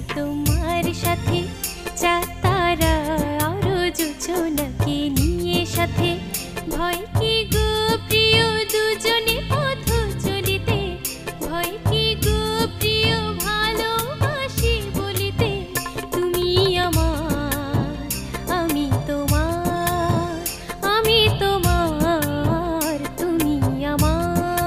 তোমার সাথে, চাঁদ তারা আরো যোজনাকে নিয়ে সাথে। ভয় কি গো প্রিয় দুজনে পথ চলিতে, ভয় কি গো প্রিয় ভালোবাসি বলিতে। তুমি আমার, আমি তোমার, আমি তোমার, তুমি আমার।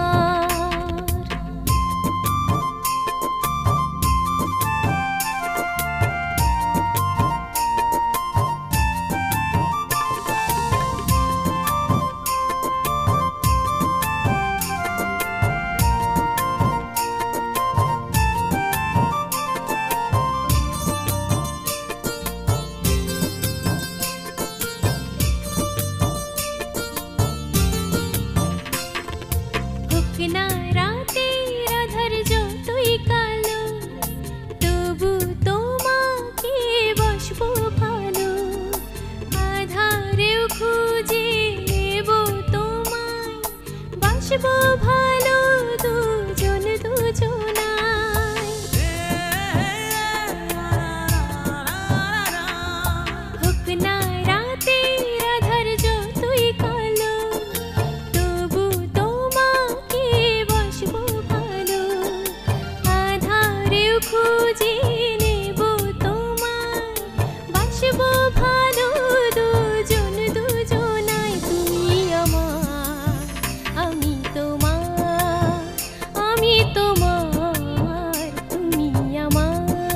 না রাতের আধার যতই কালো, তবু তোমাকে বাসবো ভালো। আধারেও খুঁজে নেব তোমায়, বাসবো ভালো দুজন দুজনায়। হোক না রাতের আধার যতই কালো, তবু তোমাকে বাসবো ভালো। আধারেও খুঁজে নেব তোমায়, বাসবো ভালো দুজন দুজনায়। তুমি আমার, আমি তোমার, আমি তোমার, তুমি আমার।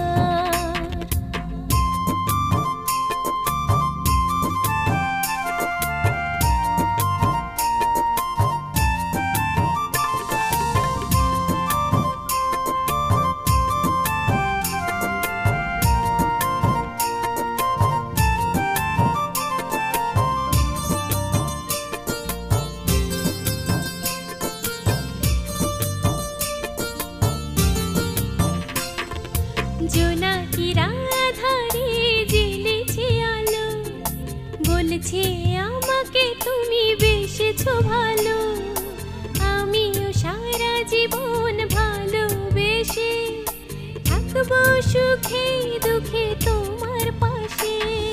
জোনাকির আধারে জ্বেলেছে আলো, বলছে আমাকে তুমি বেসেছো ভালো। আমিও সারা জীবন ভালোবেসে থাকবো সুখে দুঃখে তোমার পাশে।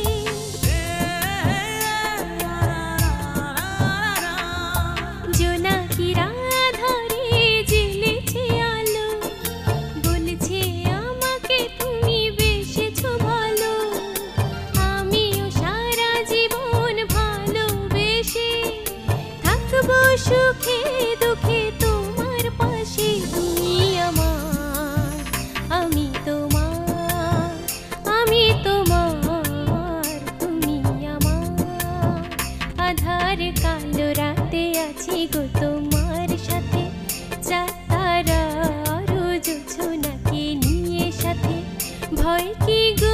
জোনাকির আধারে জ্বেলেছে আলো, বলছে আমাকে তুমি বেসেছো ভালো। আমিও সারা জীবন ভালোবেসে থাকবো সুখে দুঃখে তোমার পাশে। তুমি আমার, আমি তোমার, আমি তোমার, তুমি আমার। আধার কালো রাতে আছি গো তোমার সাথে, চাঁদ তারা আরো যোজনাকে নিয়ে সাথে। ভয় কি গো